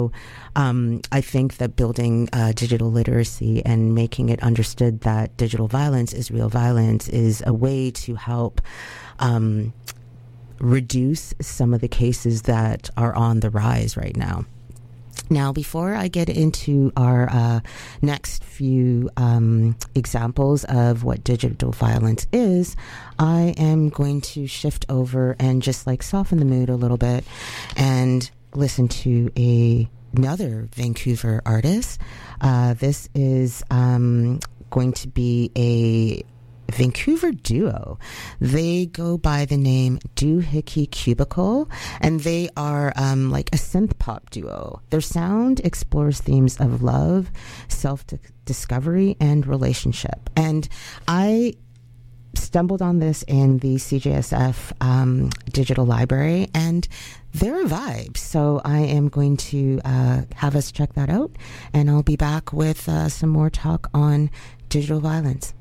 I think that building digital literacy and making it understood that digital violence is real violence is a way to help reduce some of the cases that are on the rise right now. Now, before I get into our next few examples of what digital violence is, I am going to shift over and just like soften the mood a little bit and listen to another Vancouver artist. This is going to be a Vancouver duo. They go by the name Doohickey Cubicle, and they are like a synth pop duo. Their sound explores themes of love, self-discovery, and relationship. And I stumbled on this in the CJSF digital library, and they're a vibe. So I am going to have us check that out, and I'll be back with some more talk on digital violence.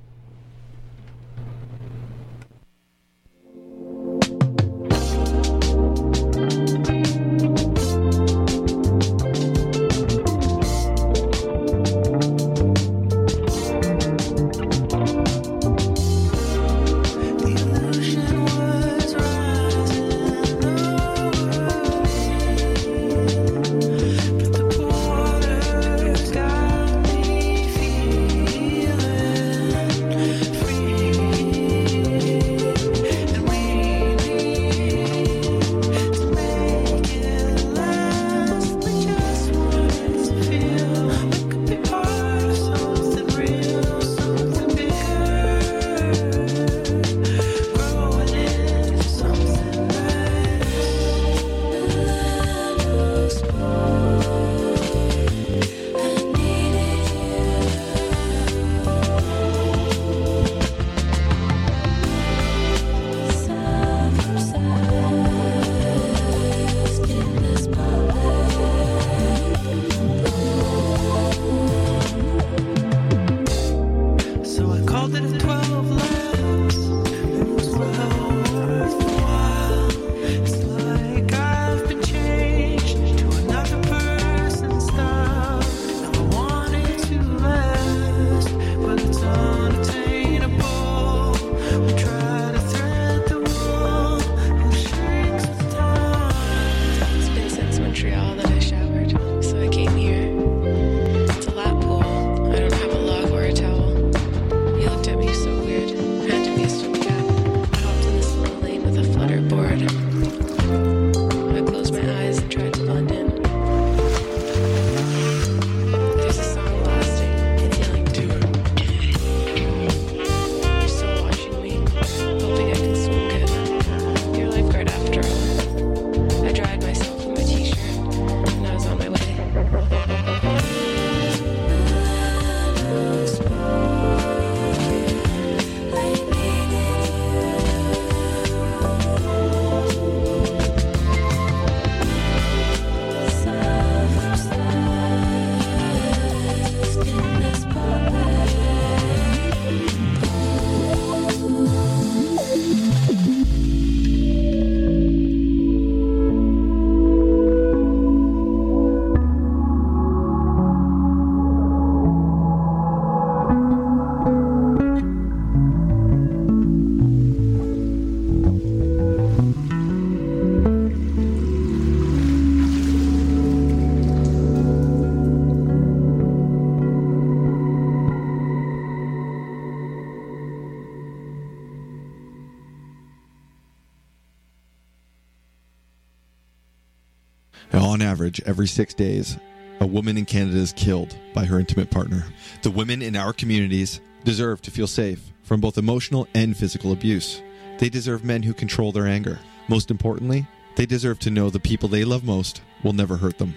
On average, every 6 days, a woman in Canada is killed by her intimate partner. The women in our communities deserve to feel safe from both emotional and physical abuse. They deserve men who control their anger. Most importantly, they deserve to know the people they love most will never hurt them.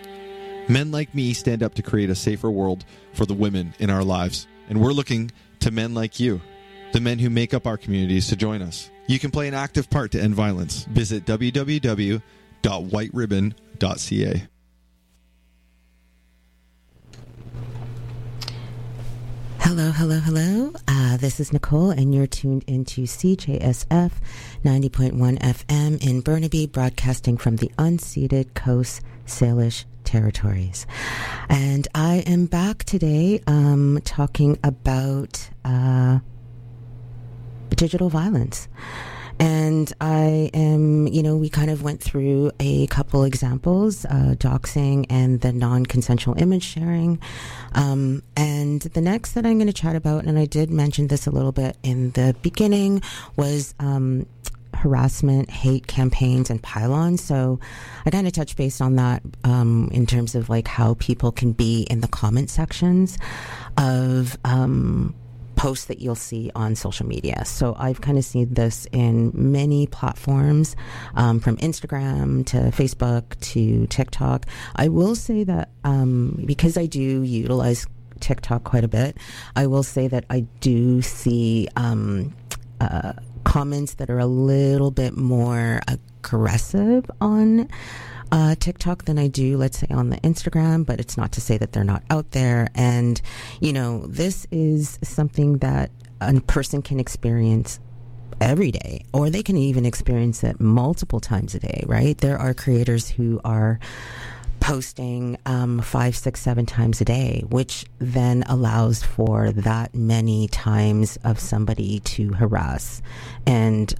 Men like me stand up to create a safer world for the women in our lives, and we're looking to men like you, the men who make up our communities, to join us. You can play an active part to end violence. Visit www.whiteribbon.ca. Hello, hello, hello. This is Nicole, and you're tuned into CJSF 90.1 FM in Burnaby, broadcasting from the unceded Coast Salish territories. And I am back today talking about digital violence. And I am, we kind of went through a couple examples, doxing and the non-consensual image sharing. And the next that I'm going to chat about, and I did mention this a little bit in the beginning, was harassment, hate campaigns, and pylons. So I kind of touched base on that in terms of like how people can be in the comment sections of posts that you'll see on social media. So I've kind of seen this in many platforms, from Instagram to Facebook to TikTok. I will say that because I do utilize TikTok quite a bit, I will say that I do see comments that are a little bit more aggressive on TikTok than I do, let's say, on the Instagram, but it's not to say that they're not out there. And, this is something that a person can experience every day, or they can even experience it multiple times a day, right? There are creators who are posting 5, 6, 7 times a day, which then allows for that many times of somebody to harass and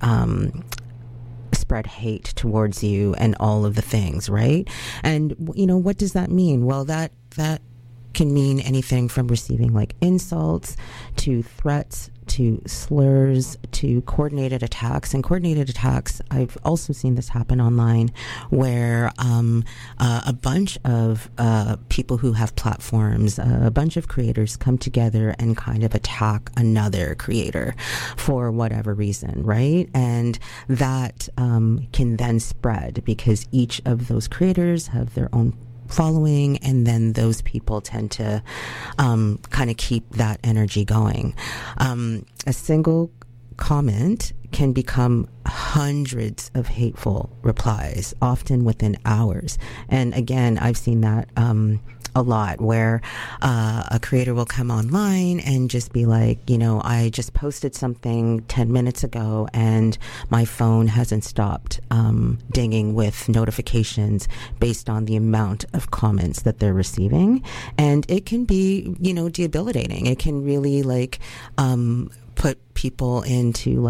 spread hate towards you and all of the things, right? And what does that mean? Well, that can mean anything from receiving like insults to threats to slurs to coordinated attacks. And coordinated attacks, I've also seen this happen online, where a bunch of people who have platforms, a bunch of creators come together and kind of attack another creator for whatever reason, right? And that can then spread because each of those creators have their own following, and then those people tend to kind of keep that energy going. A single comment can become hundreds of hateful replies, often within hours. And again, I've seen that a lot, where a creator will come online and just be like, I just posted something 10 minutes ago and my phone hasn't stopped dinging with notifications based on the amount of comments that they're receiving. And it can be, debilitating. It can really put people into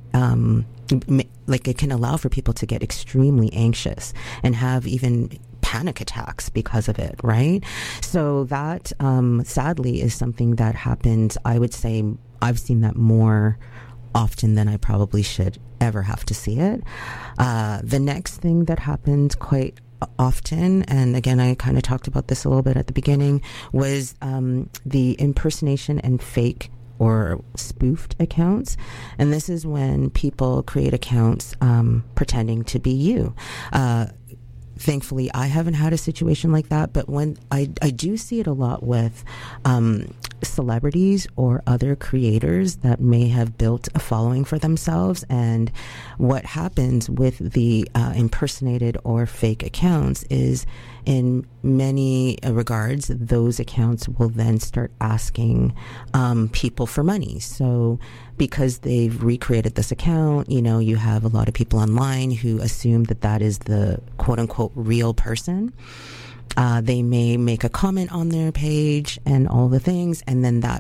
it can allow for people to get extremely anxious and have even panic attacks because of it, right? So that sadly is something that happens. I would say I've seen that more often than I probably should ever have to see it. The next thing that happens quite often, and again, I kind of talked about this a little bit at the beginning, was the impersonation and fake or spoofed accounts. And this is when people create accounts pretending to be you. Thankfully, I haven't had a situation like that, but when I do see it a lot with celebrities or other creators that may have built a following for themselves. And what happens with the impersonated or fake accounts is, in many regards, those accounts will then start asking people for money. So because they've recreated this account, you have a lot of people online who assume that that is the quote-unquote real person. They may make a comment on their page and all the things, and then that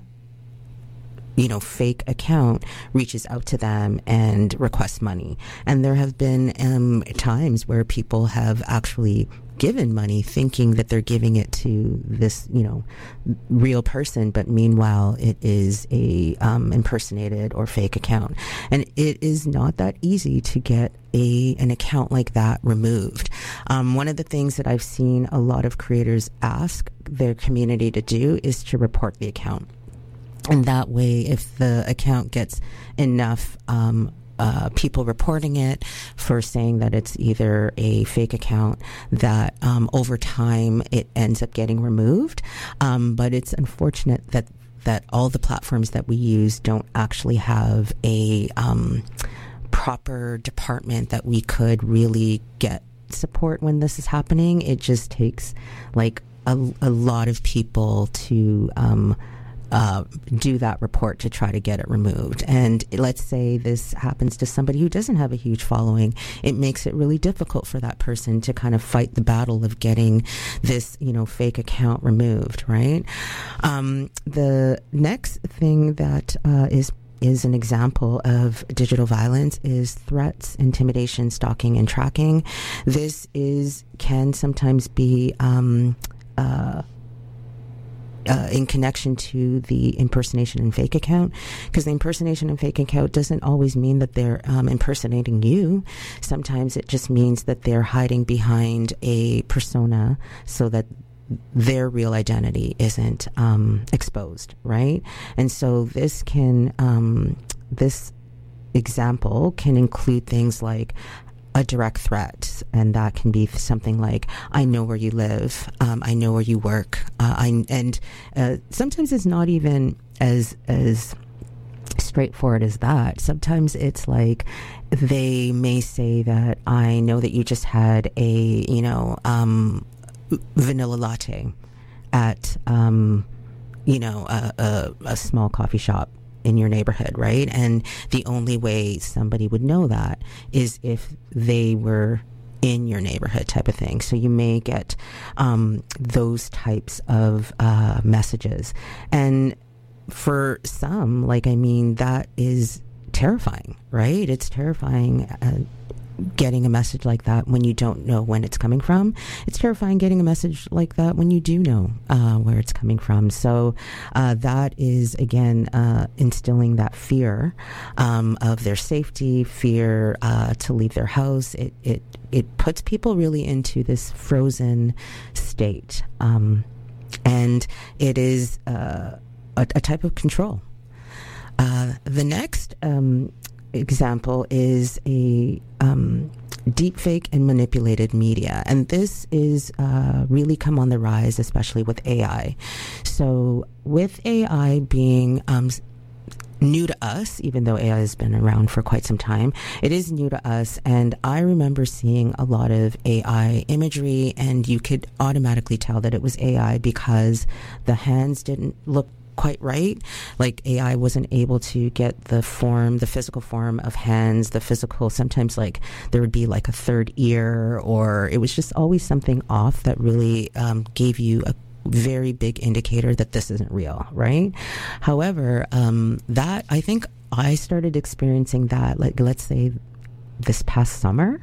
fake account reaches out to them and requests money. And there have been times where people have actually given money thinking that they're giving it to this, real person, but meanwhile it is a impersonated or fake account. And it is not that easy to get an account like that removed. One of the things that I've seen a lot of creators ask their community to do is to report the account. And that way, if the account gets enough people reporting it for saying that it's either a fake account, that over time it ends up getting removed. But it's unfortunate that all the platforms that we use don't actually have a proper department that we could really get support when this is happening. It just takes a lot of people to do that report to try to get it removed. And let's say this happens to somebody who doesn't have a huge following. It makes it really difficult for that person to kind of fight the battle of getting this, fake account removed, right? The next thing that is an example of digital violence is threats, intimidation, stalking, and tracking. This can sometimes be in connection to the impersonation and fake account, because the impersonation and fake account doesn't always mean that they're impersonating you. Sometimes it just means that they're hiding behind a persona so that their real identity isn't exposed, right? And so this example can include things like a direct threat, and that can be something like, I know where you live, I know where you work, and sometimes it's not even as straightforward as that. Sometimes it's like they may say that, I know that you just had a vanilla latte at a small coffee shop in your neighborhood, right? And the only way somebody would know that is if they were in your neighborhood, type of thing. So you may get those types of messages. And for some, that is terrifying, right? It's terrifying getting a message like that when you don't know when it's coming from. It's terrifying getting a message like that when you do know where it's coming from. So that is, again, instilling that fear of their safety, fear to leave their house. It puts people really into this frozen state. And it is a type of control. The next example is a deep fake and manipulated media, and this is really come on the rise, especially with AI. So with AI being new to us, even though AI has been around for quite some time, it is new to us. And I remember seeing a lot of AI imagery, and you could automatically tell that it was AI because the hands didn't look quite right. Like AI wasn't able to get the physical form of hands, sometimes like there would be like a third ear, or it was just always something off that really gave you a very big indicator that this isn't real, right? However, that I think I started experiencing that, like, let's say this past summer.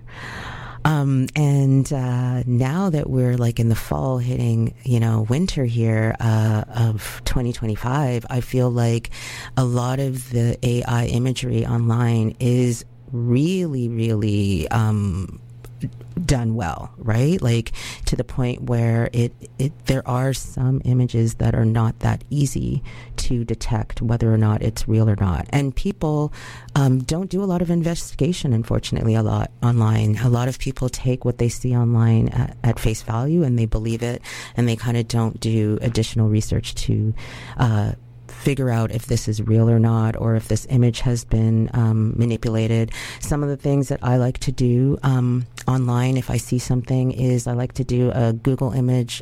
And now that we're like in the fall hitting, winter here of 2025, I feel like a lot of the AI imagery online is really, really done well, right? Like to the point where there are some images that are not that easy to detect whether or not it's real or not. And people don't do a lot of investigation, unfortunately, a lot online. A lot of people take what they see online at face value and they believe it, and they kind of don't do additional research to figure out if this is real or not, or if this image has been manipulated. Some of the things that I like to do online, if I see something, is I like to do a Google image,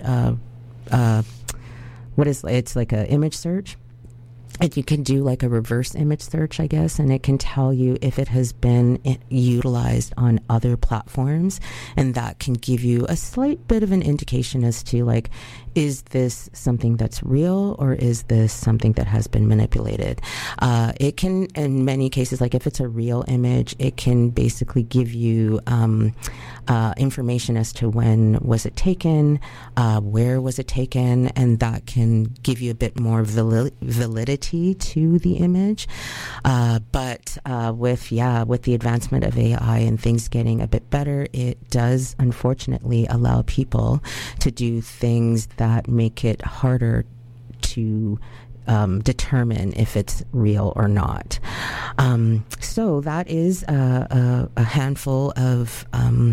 it's like an image search. And you can do like a reverse image search, I guess, and it can tell you if it has been utilized on other platforms, and that can give you a slight bit of an indication as to like, is this something that's real or is this something that has been manipulated? It can, in many cases, like if it's a real image, it can basically give you information as to when was it taken, where was it taken, and that can give you a bit more validity to the image. But with the advancement of AI and things getting a bit better, it does unfortunately allow people to do things that make it harder to determine if it's real or not. So that is a handful of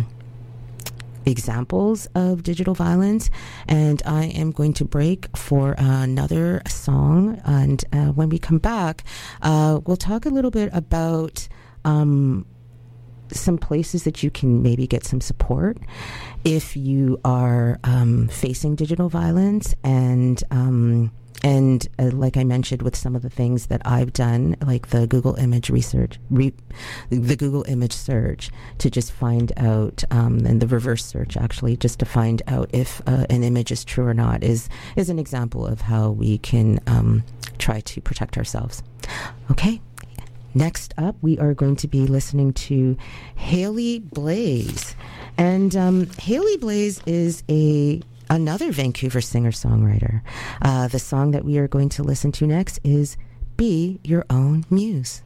examples of digital violence, and I am going to break for another song, and when we come back, we'll talk a little bit about some places that you can maybe get some support if you are facing digital violence, and And like I mentioned, with some of the things that I've done, like the Google image research, the Google image search, to just find out, and the reverse search actually, just to find out if an image is true or not, is an example of how we can try to protect ourselves. Okay. Next up, we are going to be listening to Haley Blaze. And Haley Blaze is another Vancouver singer-songwriter. The song that we are going to listen to next is Be Your Own Muse.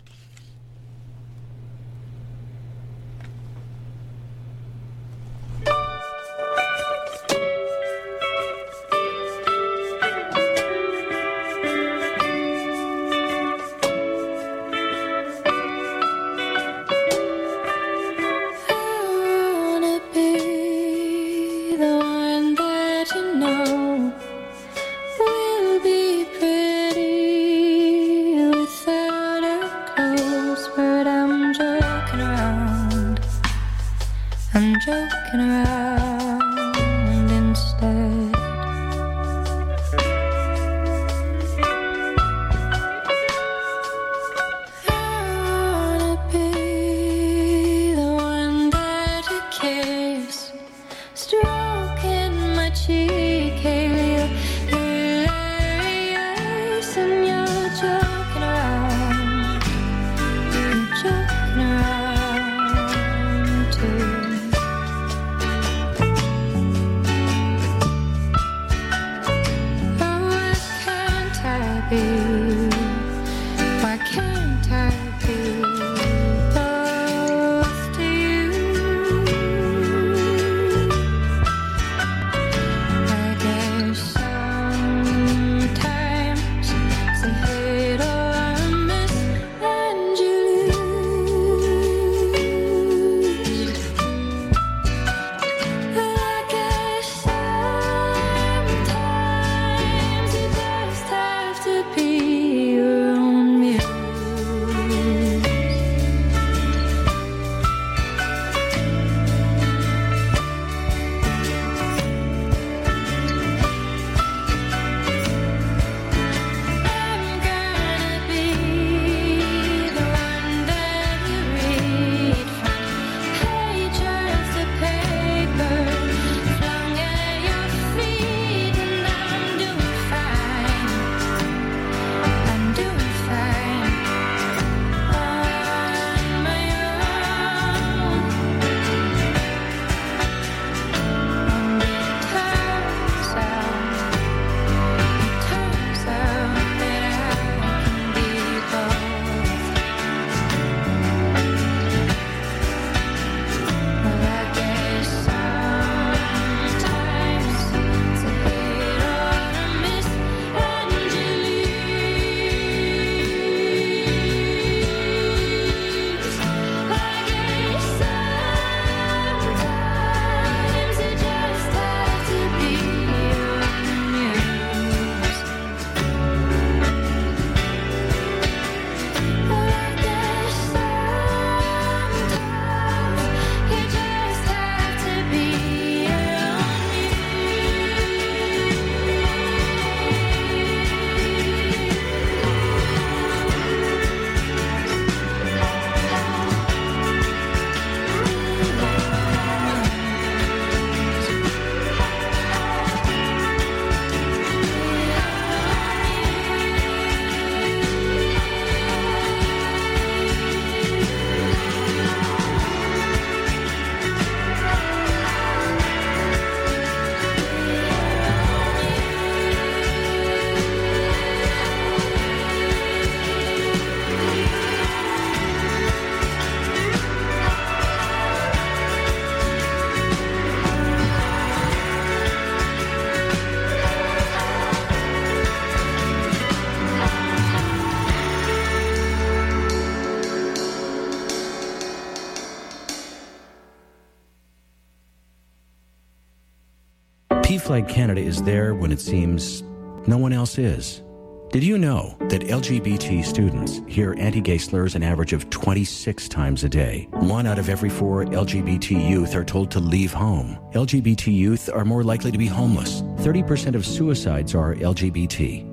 PFLAG Canada is there when it seems no one else is. Did you know that LGBT students hear anti-gay slurs an average of 26 times a day? 1 out of every 4 LGBT youth are told to leave home. LGBT youth are more likely to be homeless. 30% of suicides are LGBT.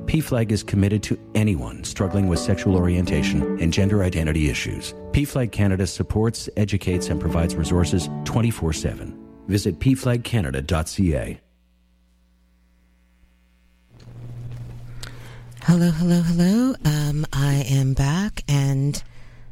PFLAG is committed to anyone struggling with sexual orientation and gender identity issues. PFLAG Canada supports, educates, and provides resources 24/7. Visit pflagcanada.ca. Hello, hello, hello. I am back, and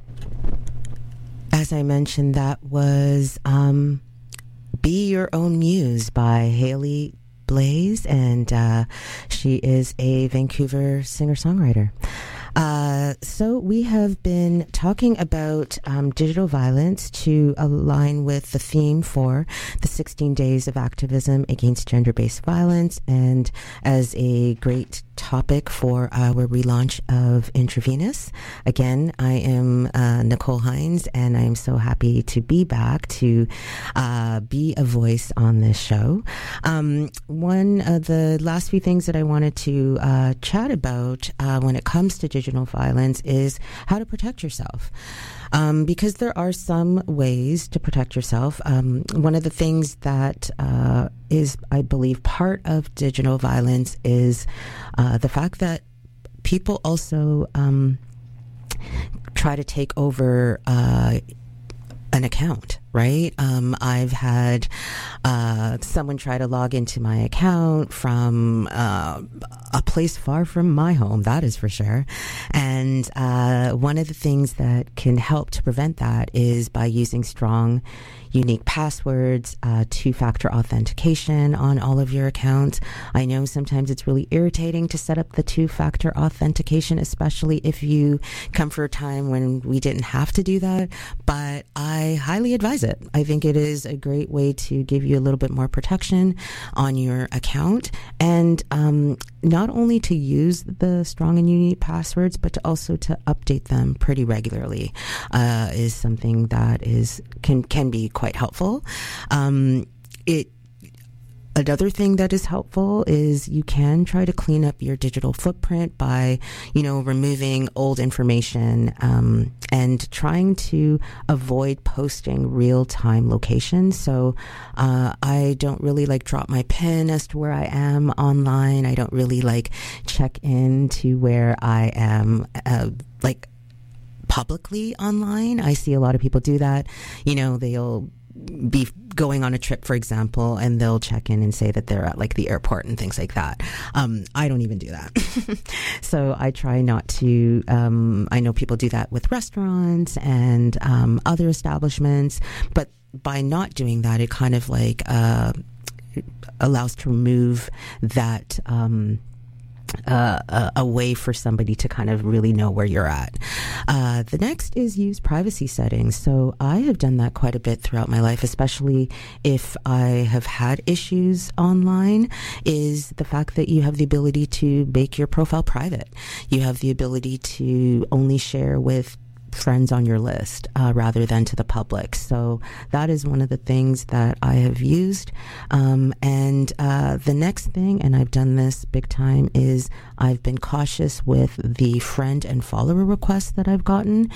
as I mentioned, that was Be Your Own Muse by Haley Blaze, and she is a Vancouver singer-songwriter. So we have been talking about digital violence to align with the theme for the 16 Days of Activism Against Gender-Based Violence, and as a great topic for our relaunch of Intravenous. Again, I am Nicole Hines, and I am so happy to be back to be a voice on this show. One of the last few things that I wanted to chat about when it comes to digital violence is how to protect yourself. Because there are some ways to protect yourself. One of the things that is, I believe, part of digital violence is the fact that people also try to take over an account, right? I've had someone try to log into my account from a place far from my home, that is for sure. And one of the things that can help to prevent that is by using strong, unique passwords, two-factor authentication on all of your accounts. I know sometimes it's really irritating to set up the two-factor authentication, especially if you come for a time when we didn't have to do that, but I highly advise it. I think it is a great way to give you a little bit more protection on your account, and not only to use the strong and unique passwords, but to also to update them pretty regularly is something that can be quite helpful. Another thing that is helpful is you can try to clean up your digital footprint by, removing old information and trying to avoid posting real-time locations. So I don't really drop my pin as to where I am online. I don't really check in to where I am publicly online. I see a lot of people do that. They'll be going on a trip, for example, and they'll check in and say that they're at the airport and things like that. I don't even do that. So I try not to. I know people do that with restaurants and other establishments, but by not doing that, it kind of allows to remove that a way for somebody to kind of really know where you're at. The next is use privacy settings. So I have done that quite a bit throughout my life, especially if I have had issues online, is the fact that you have the ability to make your profile private. You have the ability to only share with friends on your list rather than to the public. So that is one of the things that I have used. And the next thing, and I've done this big time, is I've been cautious with the friend and follower requests that I've gotten.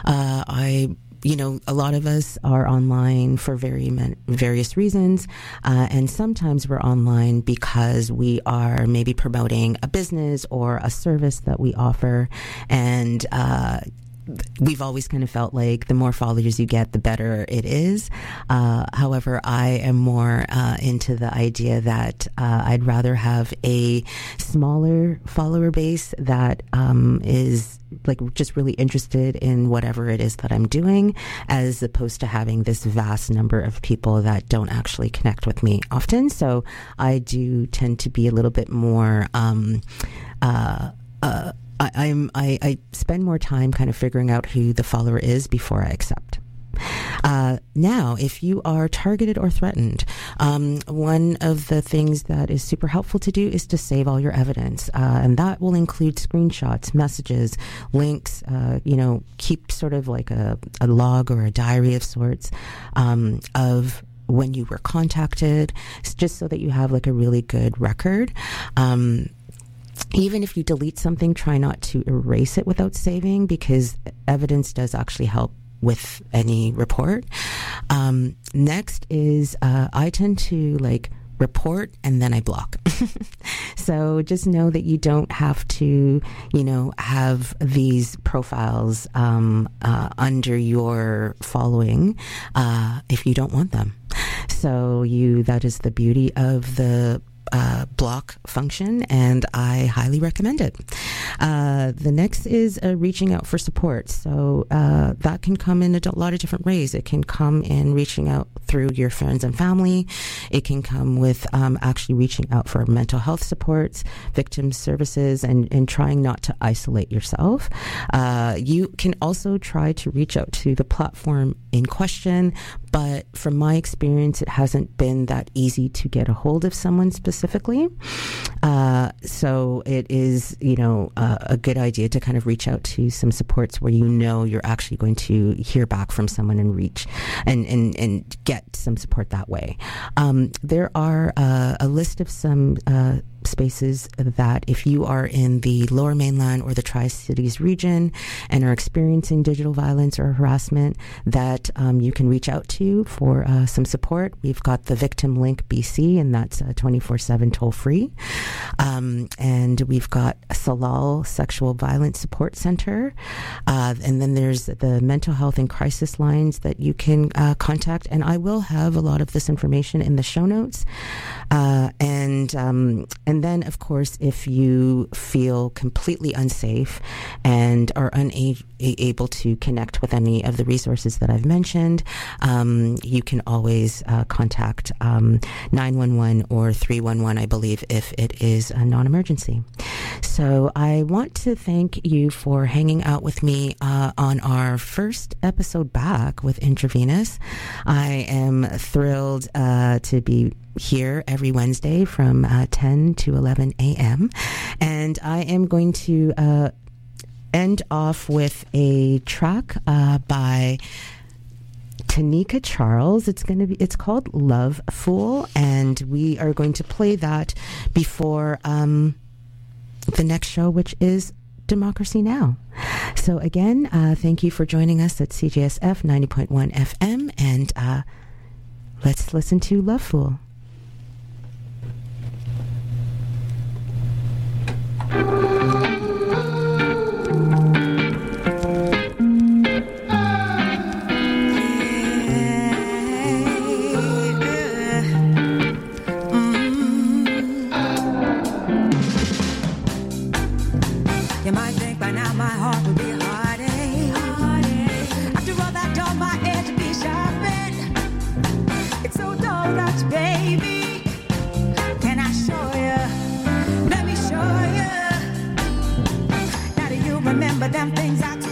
A lot of us are online for various reasons, and sometimes we're online because we are maybe promoting a business or a service that we offer, and we've always kind of felt like the more followers you get, the better it is. However, I am more into the idea that I'd rather have a smaller follower base that is just really interested in whatever it is that I'm doing, as opposed to having this vast number of people that don't actually connect with me often. So I do tend to be a little bit more I spend more time kind of figuring out who the follower is before I accept. Now, if you are targeted or threatened, one of the things that is super helpful to do is to save all your evidence. And that will include screenshots, messages, links, keep sort of a log or a diary of sorts of when you were contacted, just so that you have a really good record. Even if you delete something, try not to erase it without saving, because evidence does actually help with any report. Next is I tend to report and then I block. So just know that you don't have to, have these profiles under your following if you don't want them. So that is the beauty of the block function, and I highly recommend it. The next is reaching out for support. So that can come in a lot of different ways. It can come in reaching out through your friends and family. It can come with actually reaching out for mental health supports, victim services, and trying not to isolate yourself. You can also try to reach out to the platform in question, but from my experience, it hasn't been that easy to get a hold of someone specifically. So it is, a good idea to kind of reach out to some supports where you're actually going to hear back from someone and reach and get some support that way. There are a list of some spaces that if you are in the Lower Mainland or the Tri-Cities region and are experiencing digital violence or harassment, that you can reach out to for some support. We've got the Victim Link BC, and that's 24/7 toll free. And we've got Salal Sexual Violence Support Center. And then there's the mental health and crisis lines that you can contact. And I will have a lot of this information in the show notes. And then, of course, if you feel completely unsafe and are unable to connect with any of the resources that I've mentioned, you can always contact 911 or 311, I believe, if it is a non-emergency. So I want to thank you for hanging out with me on our first episode back with Intravenous. I am thrilled to be here every Wednesday from 10 to 11 a.m. And I am going to end off with a track by Tanika Charles. It's called Love Fool, and we are going to play that before the next show, which is Democracy Now! So again, thank you for joining us at CJSF 90.1 FM, and let's listen to Love Fool. You might think by now my heart would be heartache. After all that dull, my edge would be sharpened. It's so dull that, baby, can I show you? Let me show you. Now do you remember them things I told you?